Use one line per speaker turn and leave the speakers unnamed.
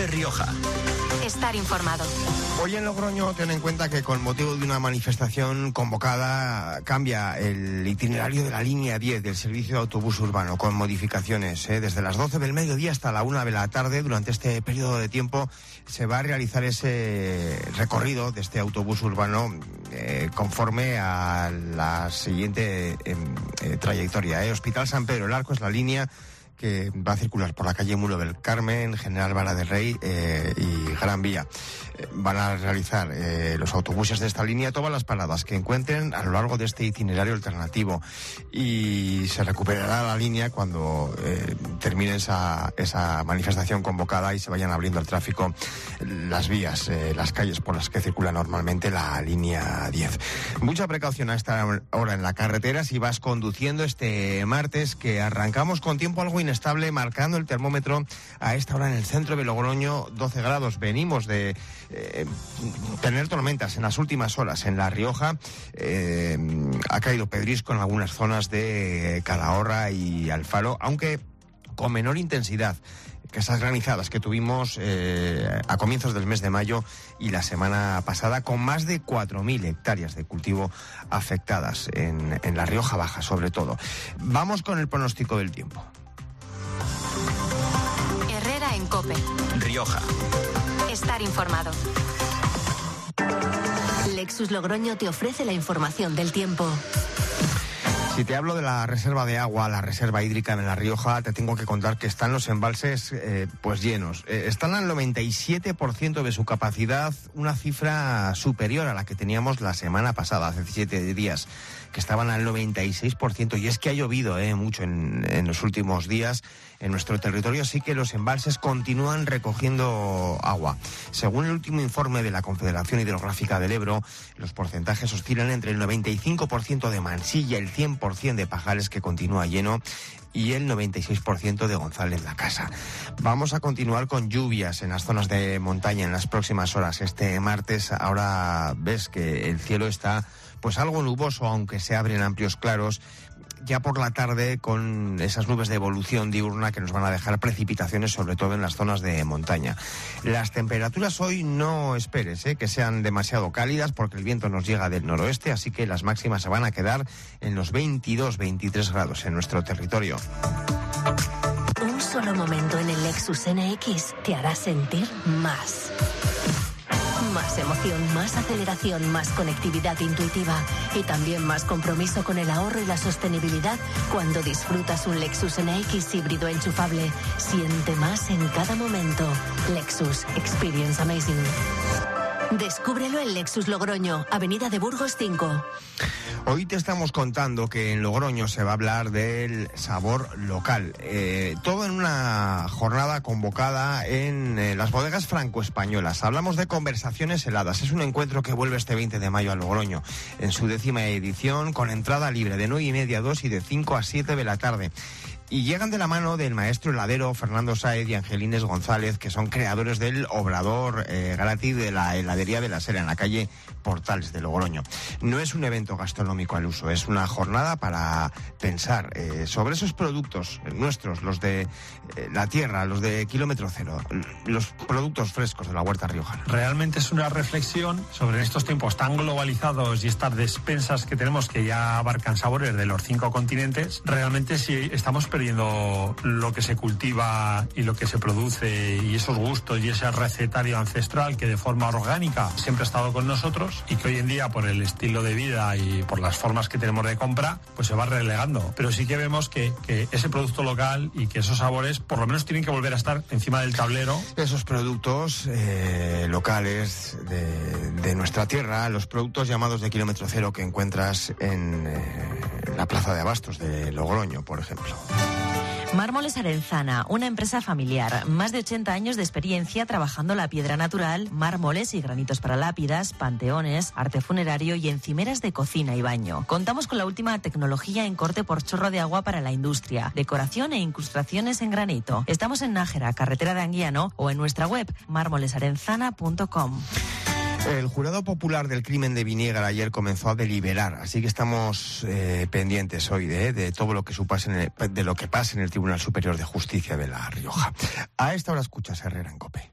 COPE Rioja.
Estar informado.
Hoy en Logroño ten en cuenta que con motivo de una manifestación convocada cambia el itinerario de la línea 10 del servicio de autobús urbano con modificaciones. Desde las 12 del mediodía hasta la 1 de la tarde, durante este periodo de tiempo, se va a realizar ese recorrido de este autobús urbano conforme a la siguiente trayectoria. Hospital San Pedro el Arco es la línea que va a circular por la calle Muro del Carmen, General Vara del Rey y Gran Vía. Van a realizar los autobuses de esta línea todas las paradas que encuentren a lo largo de este itinerario alternativo, y se recuperará la línea cuando termine esa manifestación convocada y se vayan abriendo al tráfico las vías, las calles por las que circula normalmente la línea 10. Mucha precaución a esta hora en la carretera si vas conduciendo este martes, que arrancamos con tiempo algo inestable, marcando el termómetro a esta hora en el centro de Logroño, 12 grados. Venimos de tener tormentas en las últimas horas en La Rioja. Ha caído pedrisco en algunas zonas de Calahorra y Alfaro, aunque con menor intensidad que esas granizadas que tuvimos a comienzos del mes de mayo y la semana pasada, con más de 4.000 hectáreas de cultivo afectadas en La Rioja Baja, sobre todo. Vamos con el pronóstico del tiempo.
Herrera en COPE
Rioja.
Estar informado.
Lexus Logroño te ofrece la información del tiempo.
Si te hablo de la reserva de agua, la reserva hídrica en La Rioja, te tengo que contar que están los embalses pues llenos. Están al 97% de su capacidad, una cifra superior a la que teníamos la semana pasada, hace 7 días, que estaban al 96%. Y es que ha llovido mucho en los últimos días en nuestro territorio, así que los embalses continúan recogiendo agua. Según el último informe de la Confederación Hidrográfica del Ebro, los porcentajes oscilan entre el 95% de Mansilla, el 100% de Pajares, que continúa lleno, y el 96% de González la Casa. Vamos a continuar con lluvias en las zonas de montaña en las próximas horas. Este martes ahora ves que el cielo está pues algo nuboso, aunque se abren amplios claros. Ya por la tarde, con esas nubes de evolución diurna que nos van a dejar precipitaciones, sobre todo en las zonas de montaña. Las temperaturas hoy no esperes que sean demasiado cálidas, porque el viento nos llega del noroeste, así que las máximas se van a quedar en los 22-23 grados en nuestro territorio.
Un solo momento en el Lexus NX te hará sentir más. Más emoción, más aceleración, más conectividad intuitiva y también más compromiso con el ahorro y la sostenibilidad cuando disfrutas un Lexus NX híbrido enchufable. Siente más en cada momento. Lexus Experience Amazing. Descúbrelo en Lexus Logroño, Avenida de Burgos 5.
Hoy te estamos contando que en Logroño se va a hablar del sabor local. Todo en una jornada convocada en las bodegas franco-españolas. Hablamos de Conversaciones Heladas. Es un encuentro que vuelve este 20 de mayo a Logroño, en su 10ª edición, con entrada libre de 9:30 a 2 y de 5 a 7 de la tarde. Y llegan de la mano del maestro heladero Fernando Sáez y Angelines González, que son creadores del obrador gratis de la heladería de la Sera, en la calle Portales de Logroño. No es un evento gastronómico al uso, es una jornada para pensar sobre esos productos nuestros, los de la tierra, los de kilómetro cero, los productos frescos de la huerta riojana.
Realmente es una reflexión sobre estos tiempos tan globalizados y estas despensas que tenemos, que ya abarcan sabores de los 5 continentes. Realmente si estamos perdiendo lo que se cultiva y lo que se produce, y esos gustos y ese recetario ancestral que de forma orgánica siempre ha estado con nosotros, y que hoy en día, por el estilo de vida y por las formas que tenemos de compra, pues se va relegando. Pero sí que vemos que ese producto local y que esos sabores por lo menos tienen que volver a estar encima del tablero.
Esos productos locales de nuestra tierra, los productos llamados de kilómetro cero que encuentras en la plaza de abastos de Logroño, por ejemplo.
Mármoles Arenzana, una empresa familiar, más de 80 años de experiencia trabajando la piedra natural, mármoles y granitos para lápidas, panteones, arte funerario y encimeras de cocina y baño. Contamos con la última tecnología en corte por chorro de agua para la industria, decoración e incrustaciones en granito. Estamos en Nájera, carretera de Anguiano, o en nuestra web mármolesarenzana.com.
El jurado popular del crimen de Viniegra ayer comenzó a deliberar, así que estamos pendientes hoy de todo lo que de lo que pase en el Tribunal Superior de Justicia de La Rioja. A esta hora escuchas Herrera en COPE.